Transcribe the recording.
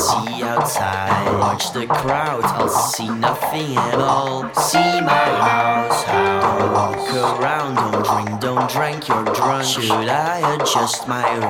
see outside. Watch the crowd, I'll see nothing at all. See my house, don't walk around. Don't drink, you're drunk. Should I adjust my